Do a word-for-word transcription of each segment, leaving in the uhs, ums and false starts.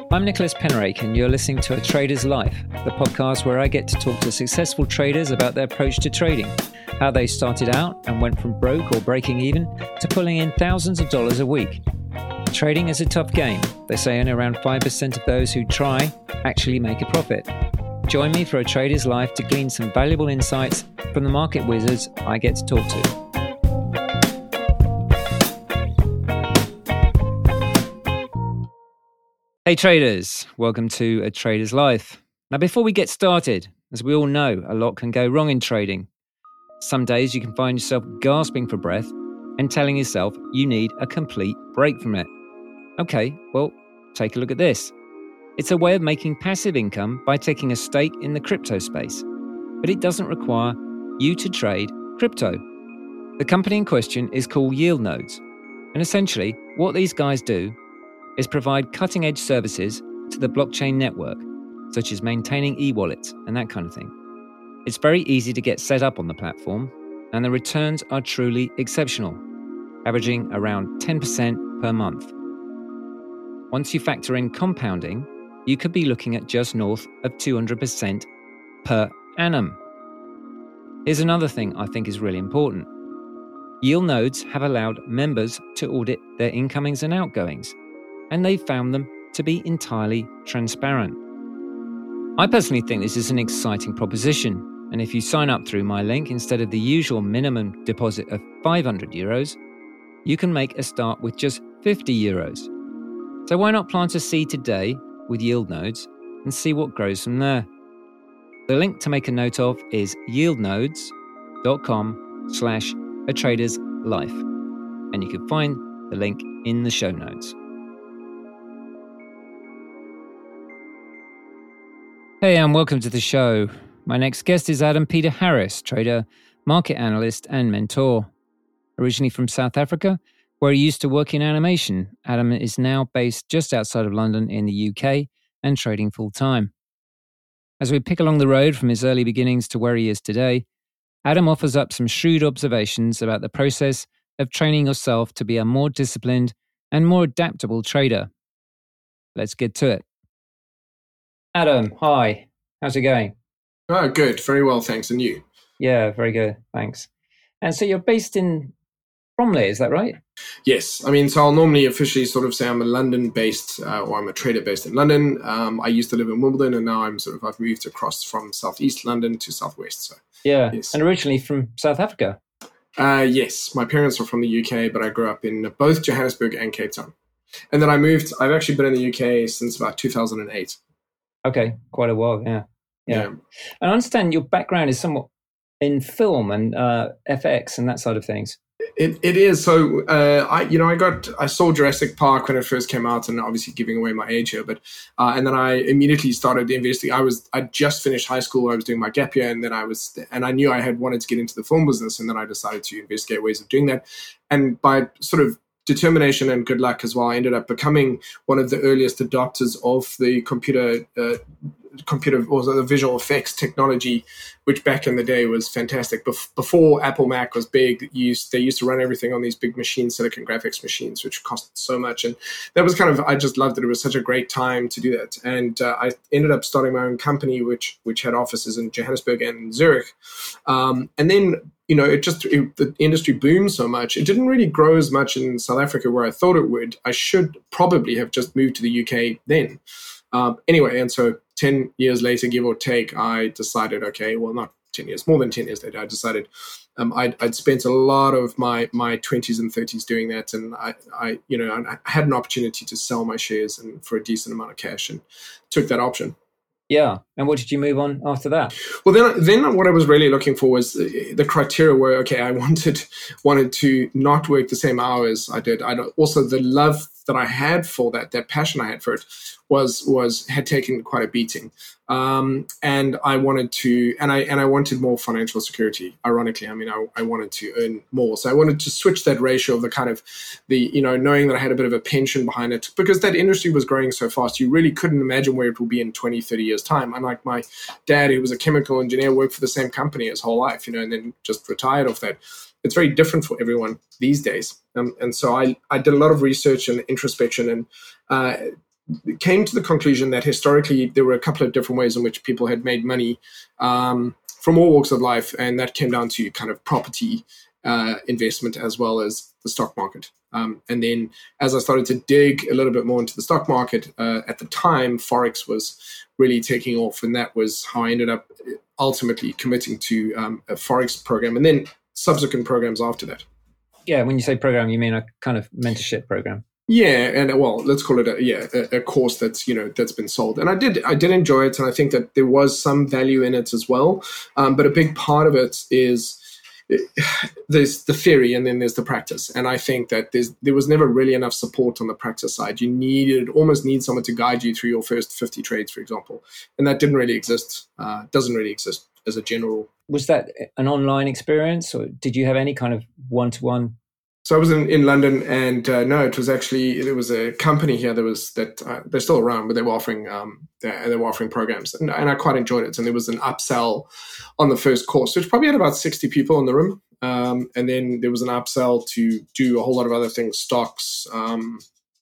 I'm Nicholas Penrake, and you're listening to A Trader's Life, the podcast where I get to talk to successful traders about their approach to trading, how they started out and went from broke or breaking even to pulling in thousands of dollars a week. Trading is a tough game. They say only around five percent of those who try actually make a profit. Join me for A Trader's Life to glean some valuable insights from the market wizards I get to talk to. Hey traders, welcome to A Trader's Life. Now before we get started, as we all know, a lot can go wrong in trading. Some days you can find yourself gasping for breath and telling yourself you need a complete break from it. Okay, well, take a look at this. It's a way of making passive income by taking a stake in the crypto space, but it doesn't require you to trade crypto. The company in question is called Yield Nodes, and essentially what these guys do is provide cutting-edge services to the blockchain network, such as maintaining e-wallets and that kind of thing. It's very easy to get set up on the platform, and the returns are truly exceptional, averaging around ten percent per month. Once you factor in compounding, you could be looking at just north of two hundred percent per annum. Here's another thing I think is really important. Yield Nodes have allowed members to audit their incomings and outgoings, and they've found them to be entirely transparent. I personally think this is an exciting proposition, and if you sign up through my link instead of the usual minimum deposit of five hundred euros, you can make a start with just fifty euros. So why not plant a seed today with Yield Nodes and see what grows from there? The link to make a note of is yieldnodes.com slash a trader's life, and you can find the link in the show notes. Hey, and welcome to the show. My next guest is Adam Peter Harris, trader, market analyst, and mentor. Originally from South Africa, where he used to work in animation, Adam is now based just outside of London in the U K and trading full-time. As we pick along the road from his early beginnings to where he is today, Adam offers up some shrewd observations about the process of training yourself to be a more disciplined and more adaptable trader. Let's get to it. Adam, hi. How's it going? Oh, good. Very well, thanks. And you? Yeah, very good. Thanks. And so you're based in Bromley, is that right? Yes. I mean, so I'll normally officially sort of say I'm a London-based, uh, or I'm a trader based in London. Um, I used to live in Wimbledon, and now I'm sort of, I've moved across from southeast London to southwest. So yeah. Yes. And originally from South Africa? Uh, yes. My parents are from the U K, but I grew up in both Johannesburg and Cape Town. And then I moved, I've actually been in the U K since about two thousand eight. Okay, quite a while, yeah. yeah. Yeah. And I understand your background is somewhat in film and uh, F X and that side of things. It it is. So uh, I you know I got I saw Jurassic Park when it first came out, and obviously giving away my age here, but uh, and then I immediately started investing. I was I just finished high school. I was doing my gap year, and then I was and I knew I had wanted to get into the film business, and then I decided to investigate ways of doing that. And by sort of determination and good luck as well, I ended up becoming one of the earliest adopters of the computer uh, computer or the visual effects technology, which back in the day was fantastic. Bef- before Apple Mac was big, used, they used to run everything on these big machines, silicon graphics machines, which cost so much. And that was kind of, I just loved it. It was such a great time to do that. And uh, I ended up starting my own company, which which had offices in Johannesburg and Zurich. Um, and then, you know, it just, it, the industry boomed so much. It didn't really grow as much in South Africa where I thought it would. I should probably have just moved to the U K then. Um, anyway, and so ten years later, give or take, I decided, okay, well, not ten years, more than ten years later, I decided um, I'd, I'd spent a lot of my my twenties and thirties doing that. And I, I, you know, I had an opportunity to sell my shares and for a decent amount of cash and took that option. Yeah. And what did you move on after that? Well, then, then what I was really looking for was the, the criteria where, okay, I wanted wanted to not work the same hours I did. I also the love that I had for that, that passion I had for it, was was had taken quite a beating, um, and I wanted to, and I and I wanted more financial security. Ironically, I mean, I, I wanted to earn more, so I wanted to switch that ratio of the kind of the you know knowing that I had a bit of a pension behind it, because that industry was growing so fast. You really couldn't imagine where it will be in twenty, thirty years time. Unlike my dad, who was a chemical engineer, worked for the same company his whole life, you know, and then just retired off that. It's very different for everyone these days. Um, and so I, I did a lot of research and introspection, and uh, came to the conclusion that historically there were a couple of different ways in which people had made money um, from all walks of life, and that came down to kind of property uh, investment as well as the stock market. Um, and then as I started to dig a little bit more into the stock market, uh, at the time, Forex was really taking off, and that was how I ended up ultimately committing to um, a Forex program and then subsequent programs after that. Yeah, when you say program, you mean a kind of mentorship program? Yeah, and well, let's call it a yeah a, a course that's you know that's been sold, and I did I did enjoy it, and I think that there was some value in it as well. Um, but a big part of it is there's the theory, and then there's the practice, and I think that there's there was never really enough support on the practice side. You needed almost need someone to guide you through your first fifty trades, for example, and that didn't really exist. Uh, doesn't really exist as a general. Was that an online experience, or did you have any kind of one-to-one? So I was in, in London, and uh, no, it was actually there was a company here that was that uh, they're still around, but they were offering um, they, they were offering programs, and, and I quite enjoyed it. And there was an upsell on the first course, which probably had about sixty people in the room, um, and then there was an upsell to do a whole lot of other things, stocks, um,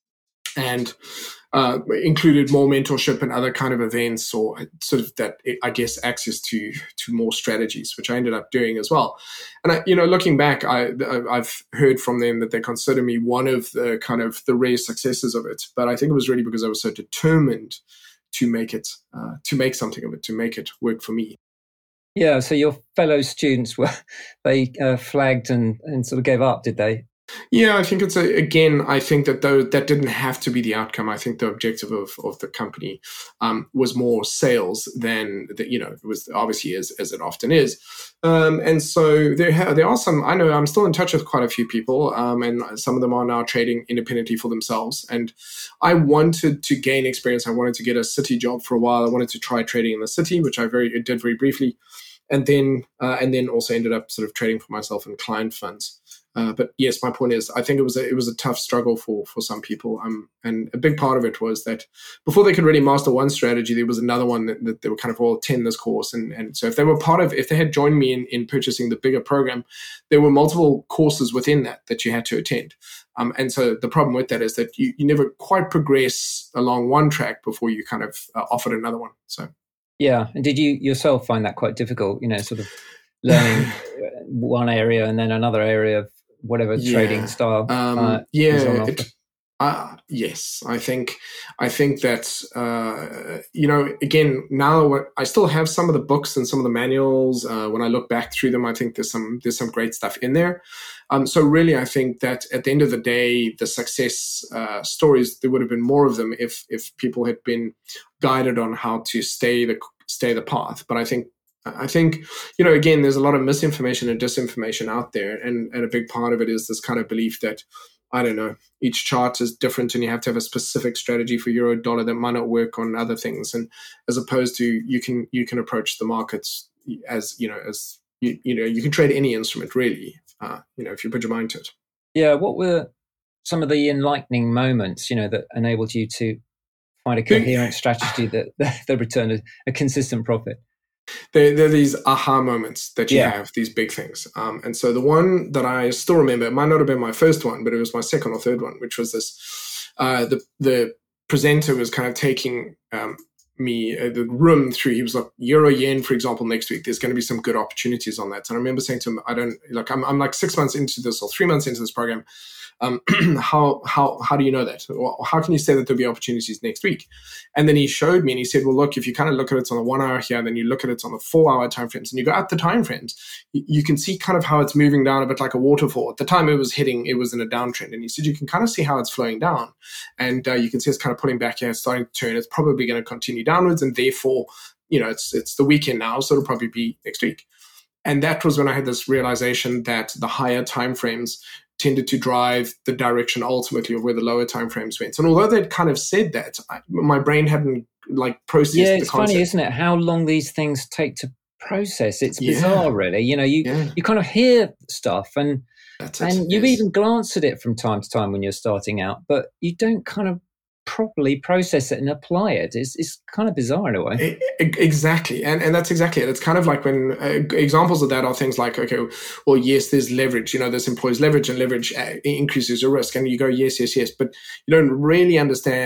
and uh, included more mentorship and other kind of events, or sort of that, I guess, access to to more strategies, which I ended up doing as well. And I, you know, looking back, I, I've heard from them that they consider me one of the kind of the rare successes of it. But I think it was really because I was so determined to make it, uh, to make something of it, to make it work for me. Yeah. So your fellow students were they uh, flagged and, and sort of gave up, did they? Yeah, I think it's a, again, I think that though that didn't have to be the outcome. I think the objective of, of the company um, was more sales than the, you know, it was obviously as, as it often is. Um, and so there, ha- there are some, I know I'm still in touch with quite a few people, um, and some of them are now trading independently for themselves. And I wanted to gain experience. I wanted to get a city job for a while. I wanted to try trading in the city, which I very did very briefly. And then, uh, and then also ended up sort of trading for myself in client funds. Uh, but yes, my point is, I think it was a, it was a tough struggle for for some people, um, and a big part of it was that before they could really master one strategy, there was another one that, that they were kind of all attend this course, and and so if they were part of, if they had joined me in, in purchasing the bigger program, there were multiple courses within that that you had to attend, um, and so the problem with that is that you, you never quite progress along one track before you kind of uh, offered another one. So yeah, and did you yourself find that quite difficult? You know, sort of learning one area and then another area of whatever yeah. trading style. Um, uh, yeah. It, uh, yes, I think, I think that, uh, you know, again, now I still have some of the books and some of the manuals. Uh, when I look back through them, I think there's some, there's some great stuff in there. Um, so really, I think that at the end of the day, the success uh, stories, there would have been more of them if, if people had been guided on how to stay the, stay the path. But I think, I think, you know, again, there's a lot of misinformation and disinformation out there. And, and a big part of it is this kind of belief that, I don't know, each chart is different and you have to have a specific strategy for euro dollar that might not work on other things. And as opposed to you can you can approach the markets as, you know, as, you, you know, you can trade any instrument really, uh, you know, if you put your mind to it. Yeah. What were some of the enlightening moments, you know, that enabled you to find a coherent strategy that, that returned a, a consistent profit? There, there are these aha moments that you yeah. have, these big things. Um, and so the one that I still remember, it might not have been my first one, but it was my second or third one, which was this, uh, the, the presenter was kind of taking um, me, uh, the room through, he was like, Euro Yen, for example, next week, there's going to be some good opportunities on that. And I remember saying to him, I don't, like, I'm, I'm like six months into this or three months into this program. Um, how how how do you know that? Well, how can you say that there'll be opportunities next week? And then he showed me and he said, well, look, if you kind of look at it on the one hour here, then you look at it on the four hour time frames and you go out the time frames, you, you can see kind of how it's moving down a bit like a waterfall. At the time it was hitting, it was in a downtrend. And he said, you can kind of see how it's flowing down. And uh, you can see it's kind of pulling back here, it's starting to turn. It's probably going to continue downwards. And therefore, you know, it's it's the weekend now, so it'll probably be next week. And that was when I had this realization that the higher time frames tended to drive the direction ultimately of where the lower time frames went. And although they'd kind of said that, I, my brain hadn't like processed yeah, the it's concept. Funny, isn't it? How long these things take to process. It's Yeah. bizarre, really. You know, you, Yeah. you kind of hear stuff and That's it, and you've yes. even glanced at it from time to time when you're starting out, but you don't kind of properly process it and apply it. It's, it's kind of bizarre in a way. E- e- Exactly. And and that's exactly it. It's kind of like when uh, examples of that are things like, okay, well, yes, there's leverage, you know, this employs leverage and leverage uh, increases your risk. And you go, yes, yes, yes. But you don't really understand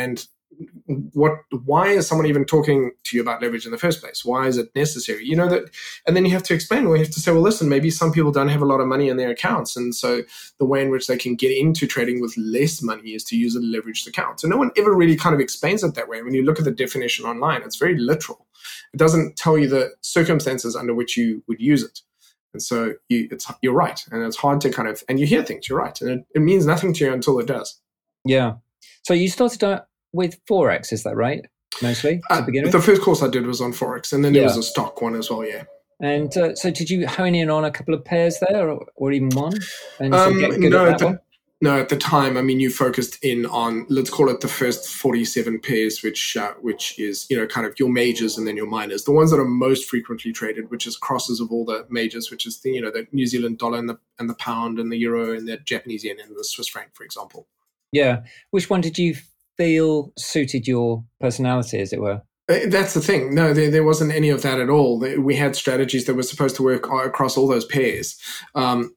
what, why is someone even talking to you about leverage in the first place? Why is it necessary? You know that, and then you have to explain, or you have to say, well, listen, maybe some people don't have a lot of money in their accounts. And so the way in which they can get into trading with less money is to use a leveraged account. So no one ever really kind of explains it that way. When you look at the definition online, it's very literal. It doesn't tell you the circumstances under which you would use it. And so you, it's, you're right. And it's hard to kind of, and you hear things, you're right. And it, it means nothing to you until it does. Yeah. So you started out with Forex, is that right? Mostly to uh, begin with? The first course I did was on Forex, and then there yeah. was a stock one as well, yeah. And uh, so did you hone in on a couple of pairs there, or, or even one? And um, so get good no, at that at the, one? No, at the time, I mean, you focused in on, let's call it the first forty-seven pairs, which uh, which is, you know, kind of your majors and then your minors. The ones that are most frequently traded, which is crosses of all the majors, which is the, you know, the New Zealand dollar and the, and the pound and the euro and the Japanese yen and the Swiss franc, for example. Yeah. Which one did you feel suited your personality, as it were? That's the thing. No, there, there wasn't any of that at all. We had strategies that were supposed to work across all those pairs. Um,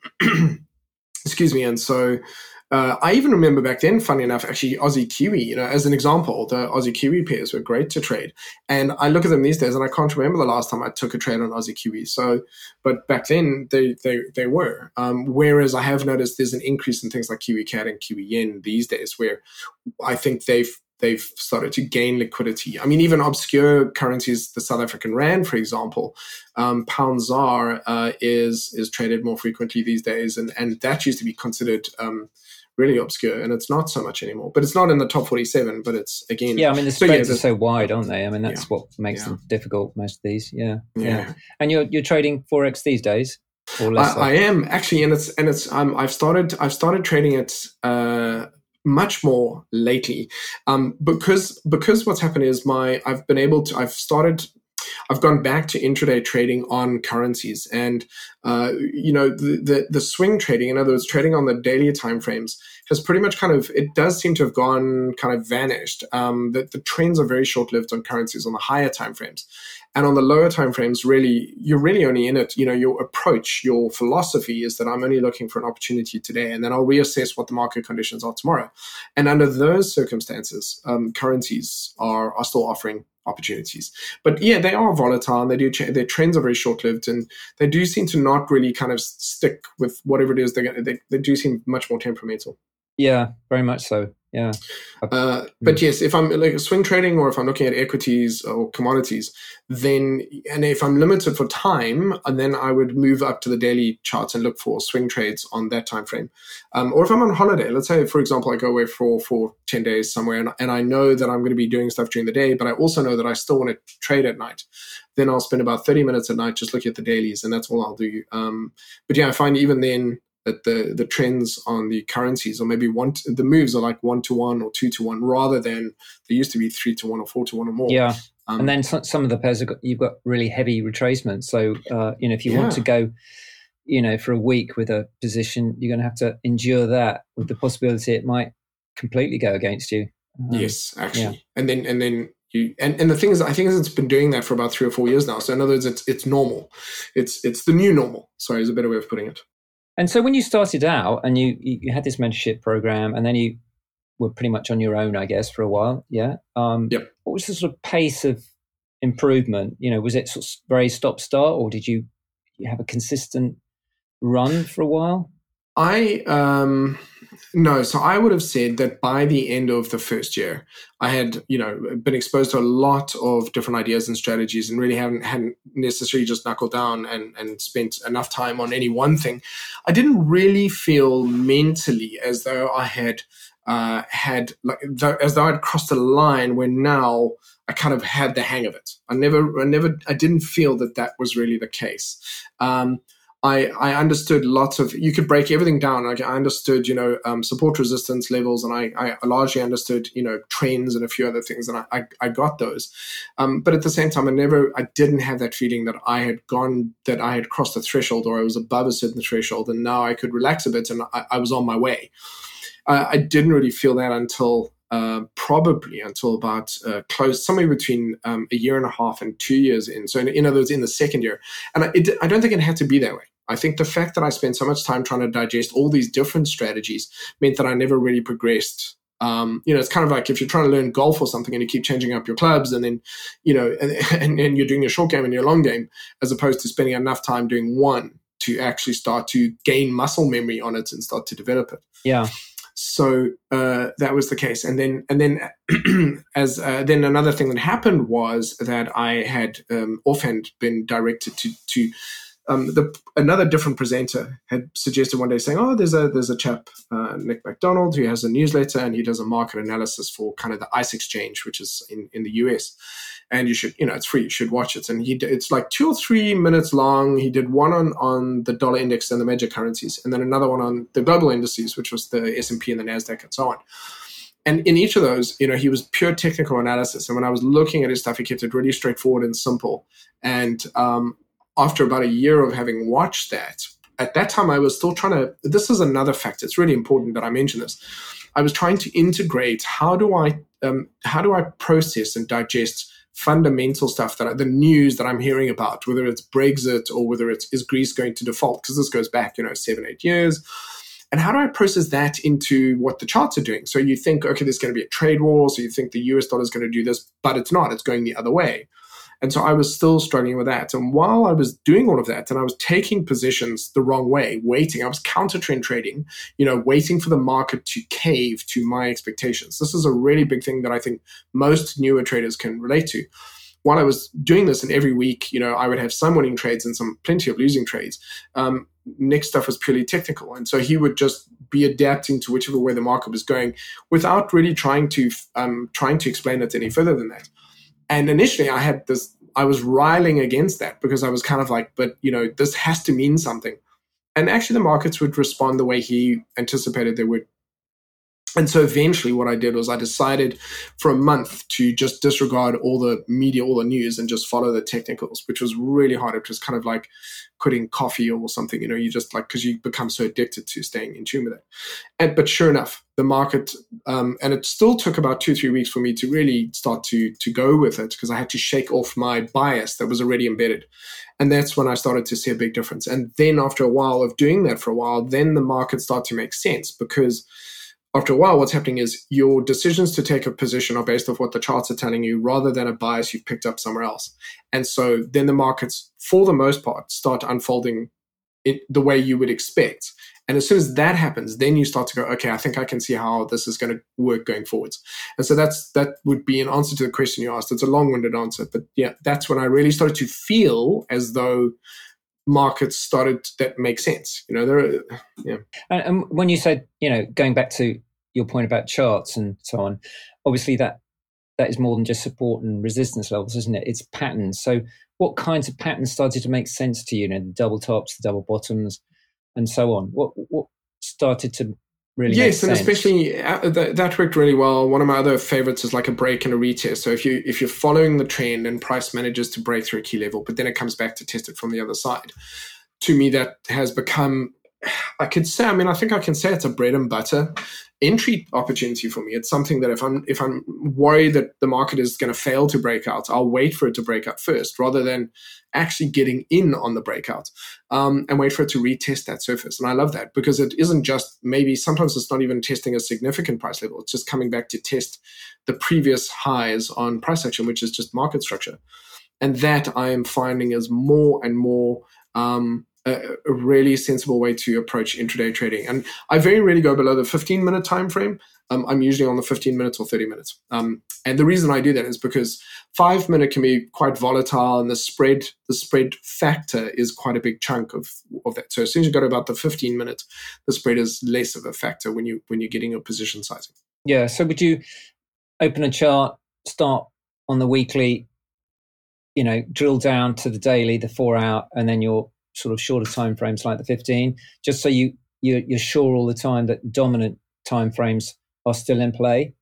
excuse me. And so uh, I even remember back then, funny enough, actually Aussie Kiwi, you know, as an example, the Aussie Kiwi pairs were great to trade. And I look at them these days and I can't remember the last time I took a trade on Aussie Kiwi. So, but back then they they, they were. Um, whereas I have noticed there's an increase in things like Kiwi C A D and Kiwi Yen these days, where I think they've they've started to gain liquidity. I mean, even obscure currencies, the South African Rand, for example, um, Pound Z A R uh, is is traded more frequently these days. And, and that used to be considered um, really obscure, and it's not so much anymore. But it's not in the top forty-seven, but it's, again... Yeah, I mean, the so, spreads yeah, are so wide, aren't they? I mean, that's yeah, what makes yeah. them difficult, most of these. Yeah, yeah. yeah. And you're you're trading Forex these days? Or less I, I am, actually, and it's... and it's. Um, I've started I've started trading it... Uh, much more lately, um, because because what's happened is my I've been able to I've started I've gone back to intraday trading on currencies, and uh, you know the, the the swing trading, in other words, trading on the daily timeframes, has pretty much kind of it does seem to have gone kind of vanished. Um, that the trends are very short lived on currencies on the higher timeframes. And on the lower timeframes, really, you're really only in it. You know, your approach, your philosophy is that I'm only looking for an opportunity today, and then I'll reassess what the market conditions are tomorrow. And under those circumstances, um, currencies are are still offering opportunities. But yeah, they are volatile, and they do ch- their trends are very short lived, and they do seem to not really kind of stick with whatever it is they're going. They they do seem much more temperamental. Yeah, very much so. Yeah. Uh, but yes, if I'm like swing trading, or if I'm looking at equities or commodities, then, and if I'm limited for time, and then I would move up to the daily charts and look for swing trades on that time frame. Um, or if I'm on holiday, let's say, for example, I go away for, for ten days somewhere, and, and I know that I'm going to be doing stuff during the day, but I also know that I still want to trade at night. Then I'll spend about thirty minutes at night just looking at the dailies, and that's all I'll do. Um, but yeah, I find even then, that the the trends on the currencies, or maybe one to, the moves are like one to one or two to one, rather than they used to be three to one or four to one or more. Yeah, um, and then some, some of the pairs have got, you've got really heavy retracements. So uh, you know, if you yeah. want to go, you know, for a week with a position, you're going to have to endure that, with the possibility it might completely go against you. Um, yes, actually, yeah. and then and then. You, and, and the thing is, I think it's been doing that for about three or four years now. So in other words, it's it's normal. It's it's the new normal. Sorry, is a better way of putting it. And so when you started out and you, you had this mentorship program, and then you were pretty much on your own, I guess, for a while. Yeah. Um, yep. What was the sort of pace of improvement? You know, was it sort of very stop start, or did you, you have a consistent run for a while? I, um, no, so I would have said that by the end of the first year, I had, you know, been exposed to a lot of different ideas and strategies, and really haven't, hadn't necessarily just knuckled down and, and spent enough time on any one thing. I didn't really feel mentally as though I had, uh, had like, though, as though I'd crossed a line where now I kind of had the hang of it. I never, I never, I didn't feel that that was really the case. Um, I, I understood lots of, you could break everything down. Like I understood, you know, um, support resistance levels, and I, I largely understood, you know, trends and a few other things, and I, I, I got those. Um, but at the same time, I never, I didn't have that feeling that I had gone, that I had crossed a threshold, or I was above a certain threshold, and now I could relax a bit, and I, I was on my way. Uh, I didn't really feel that until Uh, probably until about uh, close, somewhere between um, a year and a half and two years in. So in, in other words, in the second year. And I, it, I don't think it had to be that way. I think the fact that I spent so much time trying to digest all these different strategies meant that I never really progressed Um, you know, it's kind of like if you're trying to learn golf or something and you keep changing up your clubs and then, you know, and, and, and you're doing your short game and your long game, as opposed to spending enough time doing one to actually start to gain muscle memory on it and start to develop it. Yeah. So uh, that was the case. And then, and then as uh, then another thing that happened was that I had um, offhand been directed to, to Um, the another different presenter had suggested one day saying, "Oh, there's a there's a chap, uh, Nick McDonald, who has a newsletter and he does a market analysis for kind of the ICE exchange, which is in, in the U S. And you should, you know, it's free. You should watch it." And he it's like two or three minutes long. He did one on on the dollar index and the major currencies, and then another one on the global indices, which was the S and P and the Nasdaq and so on. And in each of those, you know, he was pure technical analysis. And when I was looking at his stuff, he kept it really straightforward and simple. And um, after about a year of having watched that, at that time I was still trying to, this is another factor, it's really important that I mention this. I was trying to integrate, how do I um, how do I process and digest fundamental stuff, that I, the news that I'm hearing about, whether it's Brexit or whether it's, is Greece going to default, because this goes back, you know, seven, eight years. And how do I process that into what the charts are doing? So you think, okay, there's going to be a trade war, so you think the U S dollar is going to do this, but it's not, it's going the other way. And so I was still struggling with that. And while I was doing all of that and I was taking positions the wrong way, waiting, I was counter trend trading, you know, waiting for the market to cave to my expectations. This is a really big thing that I think most newer traders can relate to. While I was doing this, and every week, you know, I would have some winning trades and some plenty of losing trades, um, Nick's stuff was purely technical. And so he would just be adapting to whichever way the market was going without really trying to um, trying to explain it any further than that. And initially I had this, I was riling against that because I was kind of like, but, you know, this has to mean something. And actually the markets would respond the way he anticipated they would. And so eventually what I did was I decided for a month to just disregard all the media, all the news, and just follow the technicals, which was really hard. It was kind of like quitting coffee or something, you know, you just like, because you become so addicted to staying in tune with it. And, but sure enough, the market, um, and it still took about two, three weeks for me to really start to, to go with it, because I had to shake off my bias that was already embedded. And that's when I started to see a big difference. And then after a while of doing that for a while, then the market started to make sense, because after a while, what's happening is your decisions to take a position are based off what the charts are telling you rather than a bias you've picked up somewhere else. And so then the markets, for the most part, start unfolding it the way you would expect. And as soon as that happens, then you start to go, okay, I think I can see how this is going to work going forwards. And so that's that would be an answer to the question you asked. It's a long-winded answer. But yeah, that's when I really started to feel as though markets started that make sense, you know. There, are, yeah. And, and when you said, you know, going back to your point about charts and so on, obviously that that is more than just support and resistance levels, isn't it? It's patterns. So, what kinds of patterns started to make sense to you? You know, the double tops, the double bottoms, and so on. What what started to really yes, make and sense? especially uh, that, that worked really well. One of my other favorites is like a break and a retest. So if you if you're following the trend and price manages to break through a key level, but then it comes back to test it from the other side, to me that has become, I could say, I mean, I think I can say it's a bread and butter entry opportunity for me. It's something that if I'm if I'm worried that the market is going to fail to break out, I'll wait for it to break out first, rather than actually getting in on the breakout um, and wait for it to retest that surface. And I love that, because it isn't just, maybe sometimes it's not even testing a significant price level. It's just coming back to test the previous highs on price action, which is just market structure. And that I am finding is more and more um, a, a really sensible way to approach intraday trading. And I very rarely go below the fifteen minute time frame. Um, I'm usually on the fifteen minutes or thirty minutes. Um, and the reason I do that is because five minute can be quite volatile, and the spread, the spread factor is quite a big chunk of, of that. So as soon as you go to about the fifteen minutes, the spread is less of a factor when you when you're getting your position sizing. Yeah. So would you open a chart, start on the weekly, you know, drill down to the daily, the four hour, and then your sort of shorter time frames like the fifteen, just so you you're, you're sure all the time that dominant time frames are still in play?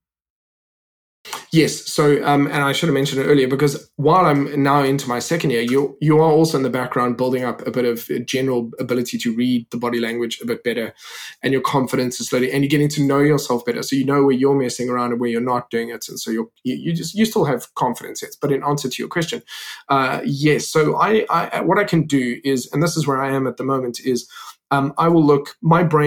Yes. So, um, and I should have mentioned it earlier, because while I'm now into my second year, you you are also in the background building up a bit of a general ability to read the body language a bit better, and your confidence is slowly, and you're getting to know yourself better. So you know where you're messing around and where you're not doing it, and so you're, you you just you still have confidence. Yes. But in answer to your question, uh, yes. So I, I what I can do is, and this is where I am at the moment, is um, I will look. My brain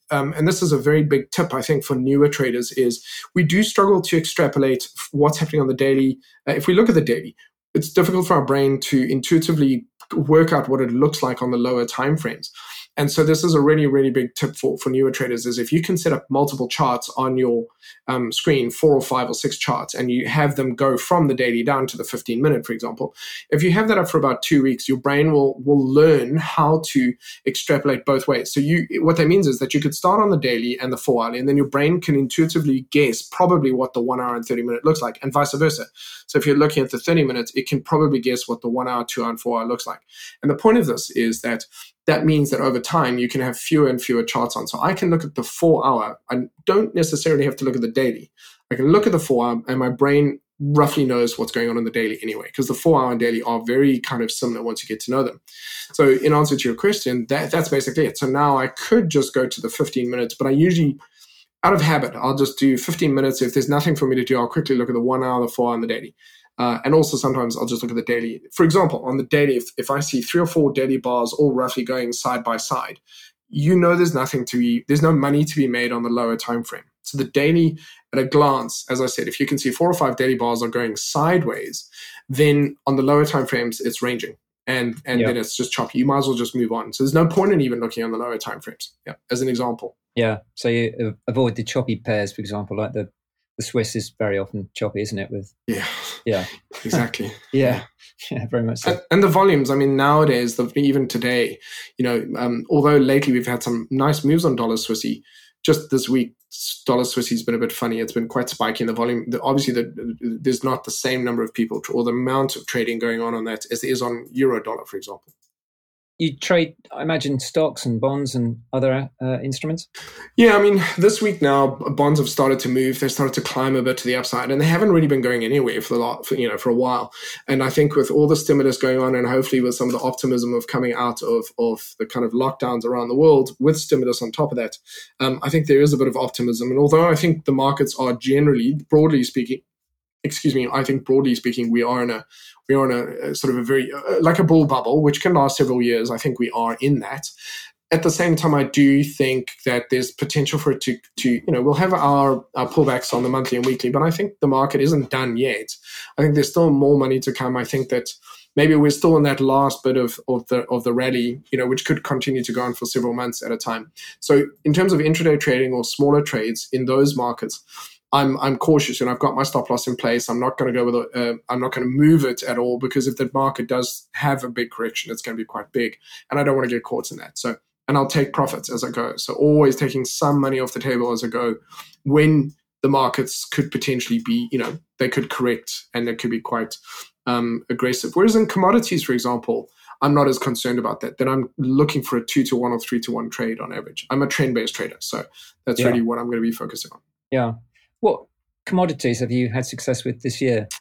um, and this is a very big tip, I think, for newer traders, is we do struggle to extrapolate what's happening on the daily. Uh, if we look at the daily, it's difficult for our brain to intuitively work out what it looks like on the lower time frames. And so this is a really, really big tip for, for newer traders, is if you can set up multiple charts on your um, screen, four or five or six charts, and you have them go from the daily down to the fifteen minute, for example, if you have that up for about two weeks, your brain will will learn how to extrapolate both ways. So you, what that means is that you could start on the daily and the four hourly, and then your brain can intuitively guess probably what the one hour and thirty minute looks like, and vice versa. So if you're looking at the thirty minutes, it can probably guess what the one hour, two hour, and four hour looks like. And the point of this is that that means that over time, you can have fewer and fewer charts on. So I can look at the four hour. I don't necessarily have to look at the daily. I can look at the four hour, and my brain roughly knows what's going on in the daily anyway, because the four hour and daily are very kind of similar once you get to know them. So in answer to your question, that, that's basically it. So now I could just go to the fifteen minutes, but I usually, out of habit, I'll just do fifteen minutes. If there's nothing for me to do, I'll quickly look at the one hour, the four hour, and the daily. Uh, and also sometimes I'll just look at the daily. For example, on the daily, if, if I see three or four daily bars all roughly going side by side, you know there's nothing to be, there's no money to be made on the lower time frame. So the daily, at a glance, as I said, if you can see four or five daily bars are going sideways, then on the lower time frames, it's ranging. And and yeah. then it's just choppy. You might as well just move on. So there's no point in even looking on the lower time frames, yeah, as an example. Yeah, so you avoid the choppy pairs, for example, like the The Swiss is very often choppy, isn't it? With yeah, yeah, exactly. yeah, yeah, very much so. And, and the volumes. I mean, nowadays, the, even today, you know, um, although lately we've had some nice moves on dollar Swissy, just this week, dollar Swissy's been a bit funny. It's been quite spiky in the volume. The, obviously, the, there's not the same number of people or the amount of trading going on on that as there is on euro dollar, for example. You trade, I imagine, stocks and bonds and other uh, instruments? Yeah, I mean, this week now, bonds have started to move. They started to climb a bit to the upside, and they haven't really been going anywhere for the lot, for, you know, for a while. And I think with all the stimulus going on, and hopefully with some of the optimism of coming out of, of the kind of lockdowns around the world, with stimulus on top of that, um, I think there is a bit of optimism. And although I think the markets are generally, broadly speaking, excuse me, I think broadly speaking, we are in a we are in a, a sort of a very uh, like a bull bubble, which can last several years. I think we are in that. At the same time, I do think that there's potential for it to to you know we'll have our, our pullbacks on the monthly and weekly, but I think the market isn't done yet. I think there's still more money to come. I think that maybe we're still in that last bit of of the of the rally, you know, which could continue to go on for several months at a time. So in terms of intraday trading or smaller trades in those markets, I'm I'm cautious, and I've got my stop loss in place. I'm not going to go with a, uh, I'm not going to move it at all, because if the market does have a big correction, it's going to be quite big, and I don't want to get caught in that. So, and I'll take profits as I go. So always taking some money off the table as I go, when the markets could potentially be, you know, they could correct and they could be quite um, aggressive. Whereas in commodities, for example, I'm not as concerned about that. Then I'm looking for a two to one or three to one trade on average. I'm a trend based trader, so that's yeah. really what I'm going to be focusing on. Yeah. What commodities have you had success with this year?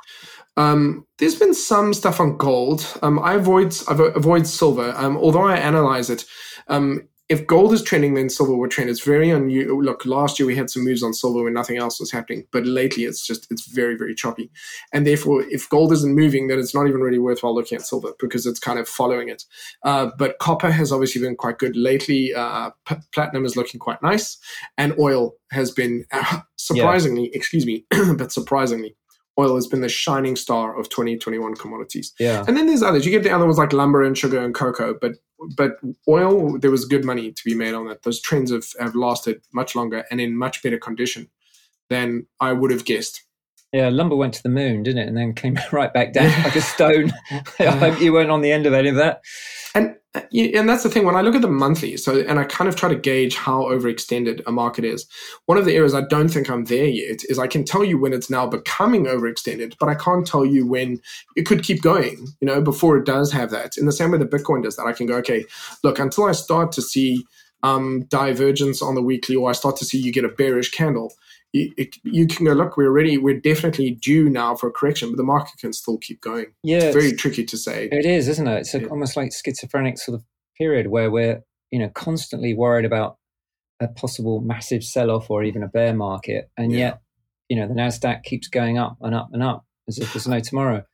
Um, there's been some stuff on gold. Um, I avoid I avoid silver, um, although I analyze it. Um, if gold is trending, then silver will trend. It's very unusual. Look, last year we had some moves on silver when nothing else was happening, but lately it's just it's very very choppy, and therefore if gold isn't moving, then it's not even really worthwhile looking at silver, because it's kind of following it. Uh, but copper has obviously been quite good lately. Uh, p- platinum is looking quite nice, and oil has been uh, surprisingly, yeah. excuse me, but surprisingly. Oil has been the shining star of twenty twenty-one commodities. Yeah. And then there's others. You get the other ones like lumber and sugar and cocoa, but but oil, there was good money to be made on that. Those trends have, have lasted much longer and in much better condition than I would have guessed. Yeah, lumber went to the moon, didn't it? And then came right back down like a stone. I hope you weren't on the end of any of that. And and that's the thing, when I look at the monthly, so and I kind of try to gauge how overextended a market is. One of the areas I don't think I'm there yet is I can tell you when it's now becoming overextended, but I can't tell you when it could keep going, you know, before it does have that. In the same way that Bitcoin does that, I can go, okay, look, until I start to see um, divergence on the weekly, or I start to see you get a bearish candle, You, it, you can go, look, we're ready. We're definitely due now for a correction, but the market can still keep going. Yeah, it's very it's, tricky to say. It is, isn't it? It's a, yeah. almost like schizophrenic sort of period where we're, you know, constantly worried about a possible massive sell-off or even a bear market, and yeah. yet, you know, the Nasdaq keeps going up and up and up as if there's no tomorrow.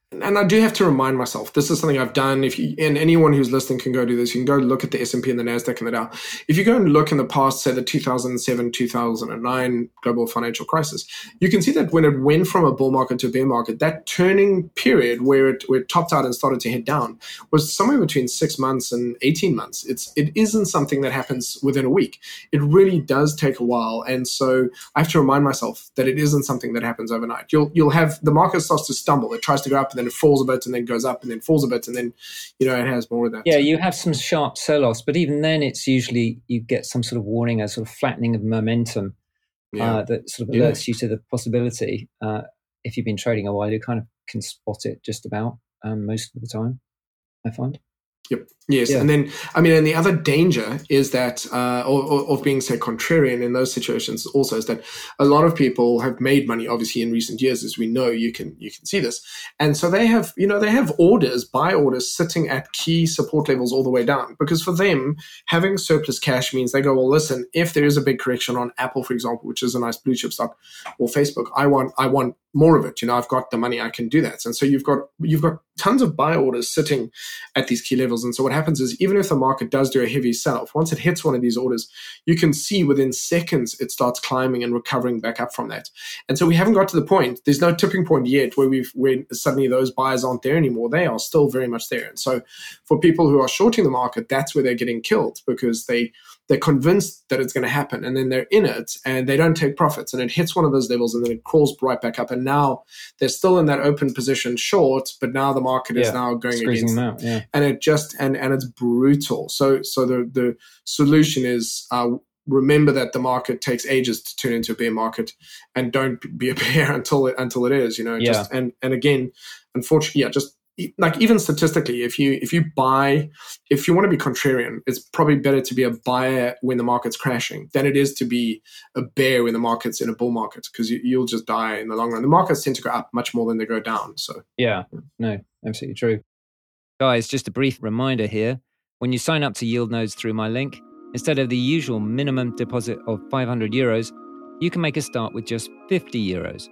and I do have to remind myself, this is something I've done. If you, and anyone who's listening can go do this. You can go look at the S and P and the NASDAQ and the Dow. If you go and look in the past, say the two thousand seven, two thousand nine global financial crisis, you can see that when it went from a bull market to a bear market, that turning period where it, where it topped out and started to head down was somewhere between six months and eighteen months. It's, it isn't something that happens within a week. It really does take a while. And so I have to remind myself that it isn't something that happens overnight. You'll, you'll have, the market starts to stumble. It tries to go up and then it falls a bit and then goes up and then falls a bit and then, you know, it has more of that. Yeah, you have some sharp sell-offs, but even then it's usually you get some sort of warning, a sort of flattening of momentum yeah. uh, that sort of alerts yeah. you to the possibility. Uh, if you've been trading a while, you kind of can spot it just about um, most of the time, I find. Yep. Yes. Yeah. And then, I mean, and the other danger is that, uh, or, or, of being, say, contrarian in those situations also is that a lot of people have made money, obviously, in recent years, as we know, you can, you can see this. And so they have, you know, they have orders, buy orders sitting at key support levels all the way down, because for them, having surplus cash means they go, well, listen, if there is a big correction on Apple, for example, which is a nice blue chip stock, or Facebook, I want, I want more of it. You know, I've got the money, I can do that. And so you've got, you've got tons of buy orders sitting at these key levels. And so what happens is, even if the market does do a heavy sell-off, once it hits one of these orders, you can see within seconds it starts climbing and recovering back up from that. And so we haven't got to the point, there's no tipping point yet where we've where suddenly those buyers aren't there anymore. They are still very much there. And so for people who are shorting the market, that's where they're getting killed, because they they're convinced that it's going to happen, and then they're in it and they don't take profits, and it hits one of those levels and then it crawls right back up. And now they're still in that open position short, but now the market is yeah, now going against them out, yeah. and it just and and it's brutal. So so the the solution is uh, remember that the market takes ages to turn into a bear market, and don't be a bear until it until it is. You know, yeah. just and and again, unfortunately, yeah, just. Like even statistically, if you if you buy, if you want to be contrarian, it's probably better to be a buyer when the market's crashing than it is to be a bear when the market's in a bull market, because you, you'll just die in the long run. The markets tend to go up much more than they go down. So yeah, no, absolutely true. Guys, just a brief reminder here: when you sign up to Yield Nodes through my link, instead of the usual minimum deposit of five hundred euros, you can make a start with just fifty euros.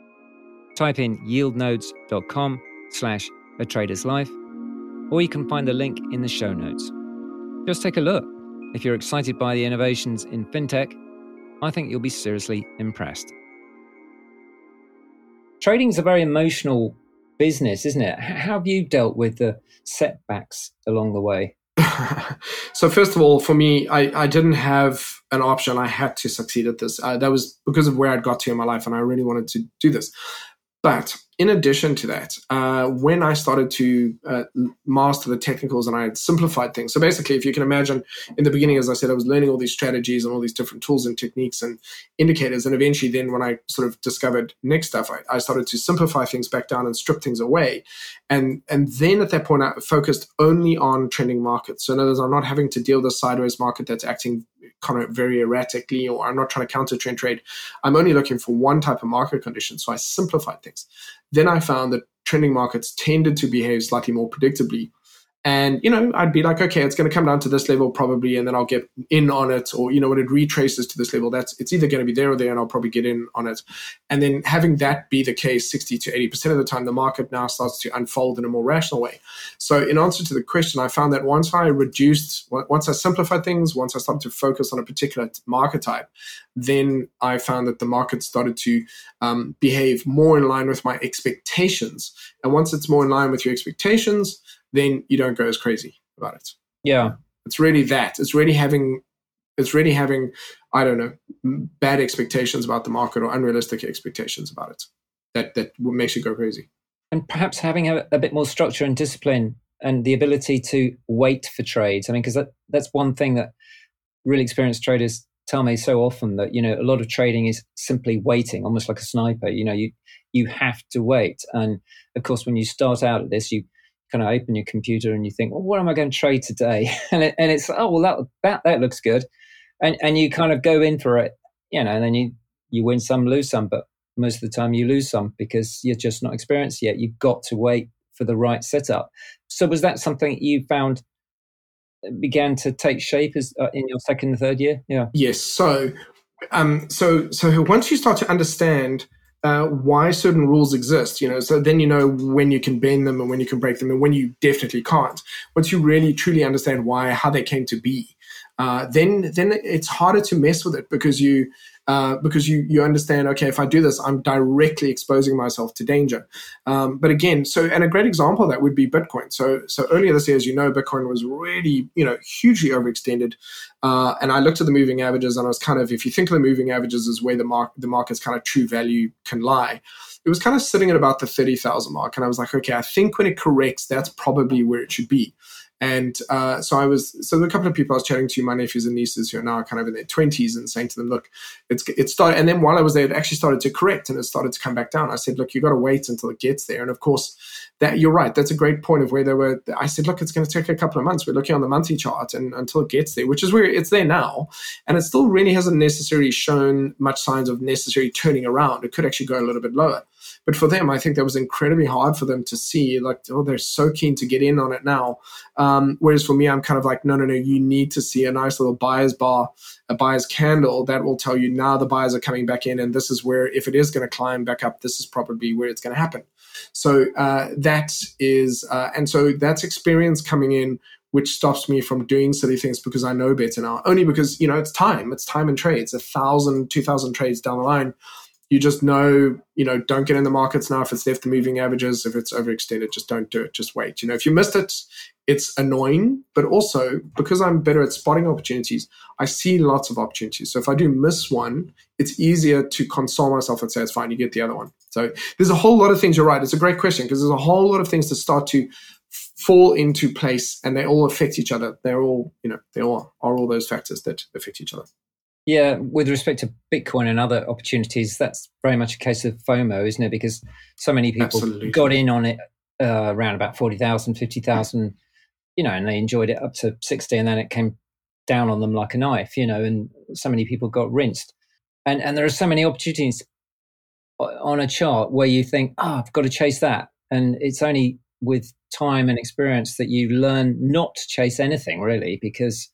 Type in yieldnodes.com slash A Trader's Life, or you can find the link in the show notes. Just take a look. If you're excited by the innovations in fintech, I think you'll be seriously impressed. Trading is a very emotional business, isn't it? How have you dealt with the setbacks along the way? So first of all, for me, I, I didn't have an option. I had to succeed at this. Uh, that was because of where I'd got to in my life, and I really wanted to do this. But in addition to that, uh, when I started to uh, master the technicals and I had simplified things. So basically, if you can imagine, in the beginning, as I said, I was learning all these strategies and all these different tools and techniques and indicators. And eventually then when I sort of discovered Next Stuff, I, I started to simplify things back down and strip things away. And, and then at that point, I focused only on trending markets. So in other words, I'm not having to deal with a sideways market that's acting kind of very erratically, or I'm not trying to counter trend trade. I'm only looking for one type of market condition. So I simplified things. Then I found that trending markets tended to behave slightly more predictably. And, you know, I'd be like, okay, it's going to come down to this level probably, and then I'll get in on it. Or, you know, when it retraces to this level, that's it's either going to be there or there, and I'll probably get in on it. And then having that be the case sixty to eighty percent of the time, the market now starts to unfold in a more rational way. So in answer to the question, I found that once I reduced, once I simplified things, once I started to focus on a particular market type, then I found that the market started to um, behave more in line with my expectations. And once it's more in line with your expectations, then you don't go as crazy about it. Yeah. It's really that. It's really having, it's really having, I don't know, bad expectations about the market or unrealistic expectations about it. That that makes you go crazy. And perhaps having a, a bit more structure and discipline and the ability to wait for trades. I mean, because that, that's one thing that really experienced traders tell me so often, that, you know, a lot of trading is simply waiting, almost like a sniper. You know, you, you have to wait. And of course, when you start out at this, you kind of open your computer and you think, well, what am I going to trade today? And it, and it's, oh, well, that, that, that looks good. And, and you kind of go in for it, you know, and then you, you win some, lose some, but most of the time you lose some because you're just not experienced yet. You've got to wait for the right setup. So was that something you found began to take shape as uh, in your second and third year? Yeah. Yes. So, um, so, so once you start to understand uh, why certain rules exist, you know, so then you know when you can bend them and when you can break them and when you definitely can't. Once you really truly understand why, how they came to be, uh, then then it's harder to mess with it because you uh, because you you understand, okay, if I do this, I'm directly exposing myself to danger. Um, but again, so and a great example of that would be Bitcoin. So so earlier this year, as you know, Bitcoin was really, you know, hugely overextended. Uh, and I looked at the moving averages, and I was kind of, if you think of the moving averages as where the mark, the market's kind of true value can lie, it was kind of sitting at about the thirty thousand mark. And I was like, okay, I think when it corrects, that's probably where it should be. And uh, so I was, so there were a couple of people I was chatting to, my nephews and nieces who are now kind of in their twenties, and saying to them, look, it's it started. And then while I was there, it actually started to correct and it started to come back down. I said, look, you got to wait until it gets there. And of course, that you're right. That's a great point of where they were. I said, look, it's going to take a couple of months. We're looking on the monthly chart, and until it gets there, which is where it's there now. And it still really hasn't necessarily shown much signs of necessarily turning around. It could actually go a little bit lower. But for them, I think that was incredibly hard for them to see, like, oh, they're so keen to get in on it now. Um, whereas for me, I'm kind of like, no, no, no, you need to see a nice little buyer's bar, a buyer's candle that will tell you now the buyers are coming back in. And this is where, if it is going to climb back up, this is probably where it's going to happen. So uh, that is, uh, and so that's experience coming in, which stops me from doing silly things because I know better now. Only because, you know, it's time. It's time and trades. A thousand, two thousand trades down the line. You just know, you know, don't get in the markets now if it's left the moving averages. If it's overextended, just don't do it. Just wait. You know, if you missed it, it's annoying. But also, because I'm better at spotting opportunities, I see lots of opportunities. So if I do miss one, it's easier to console myself and say, it's fine, you get the other one. So there's a whole lot of things. You're right. It's a great question because there's a whole lot of things to start to fall into place, and they all affect each other. They're all, you know, they all are all those factors that affect each other. Yeah, with respect to Bitcoin and other opportunities, that's very much a case of FOMO, isn't it? Because so many people Absolutely. got in on it uh, around about forty thousand, fifty thousand, you know, and they enjoyed it up to sixty, and then it came down on them like a knife, you know, and so many people got rinsed. And and there are so many opportunities on a chart where you think, oh, I've got to chase that. And it's only with time and experience that you learn not to chase anything, really, because,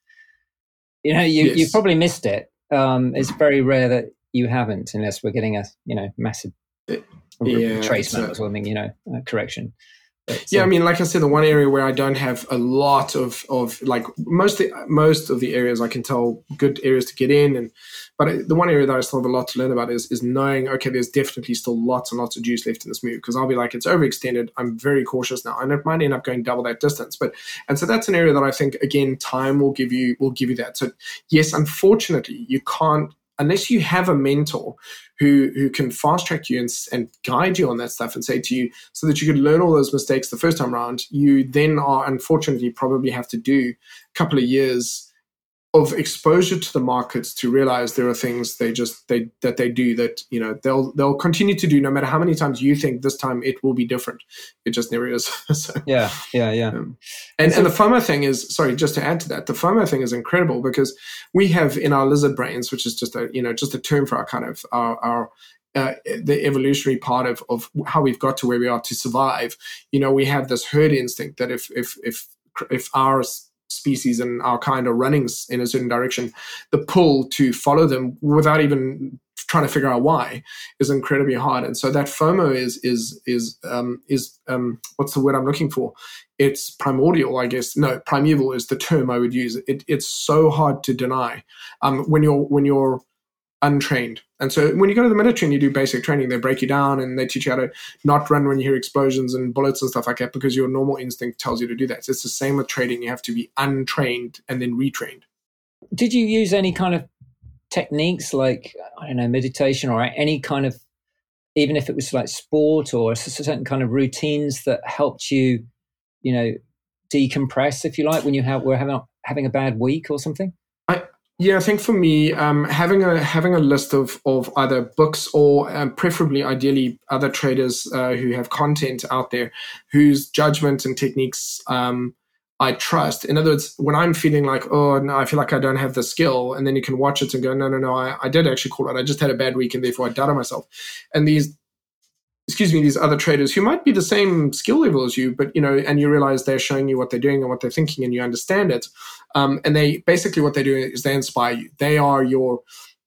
you know, you, yes. you've probably missed it. Um, it's very rare that you haven't, unless we're getting a, you know, massive yeah, retracement or something, you know, uh, correction. But, yeah, um, I mean, like I said, the one area where I don't have a lot of, of like most, most of the areas I can tell good areas to get in. And, but the one area that I still have a lot to learn about is, is knowing, okay, there's definitely still lots and lots of juice left in this move, because I'll be like, it's overextended. I'm very cautious now, and it might end up going double that distance. But, and so that's an area that I think, again, time will give you, will give you that. So yes, unfortunately, you can't, unless you have a mentor who who can fast track you and, and guide you on that stuff and say to you, so that you can learn all those mistakes the first time around, you then are unfortunately probably have to do a couple of years of exposure to the markets to realize there are things they just they that they do that, you know, they'll they'll continue to do no matter how many times you think this time it will be different. It just never is. so, yeah, yeah, yeah. Um, and so, and the FOMO thing is, sorry, just to add to that, the FOMO thing is incredible because we have in our lizard brains, which is just a you know just a term for our kind of our our uh, the evolutionary part of of how we've got to where we are to survive. You know, we have this herd instinct that if if if if our species and our kind are running in a certain direction, the pull to follow them without even trying to figure out why is incredibly hard. And so that FOMO is is is um, is um, what's the word I'm looking for? It's primordial, I guess. No, primeval is the term I would use. It, it's so hard to deny um, when you're when you're untrained. And so when you go to the military and you do basic training, they break you down and they teach you how to not run when you hear explosions and bullets and stuff like that, because your normal instinct tells you to do that. So it's the same with trading. You have to be untrained and then retrained. Did you use any kind of techniques like, I don't know, meditation or any kind of, even if it was like sport or a certain kind of routines that helped you, you know, decompress, if you like, when you have, were having, having a bad week or something? I, Yeah, I think for me, um, having a having a list of of either books or um, preferably, ideally, other traders uh, who have content out there whose judgment and techniques um, I trust. In other words, when I'm feeling like, oh, no, I feel like I don't have the skill, and then you can watch it and go, no, no, no, I, I did actually call it. I just had a bad week, and therefore I doubted myself. And these, excuse me, these other traders who might be the same skill level as you, but, you know, and you realize they're showing you what they're doing and what they're thinking, and you understand it. Um, and they basically what they do is they inspire you. They are your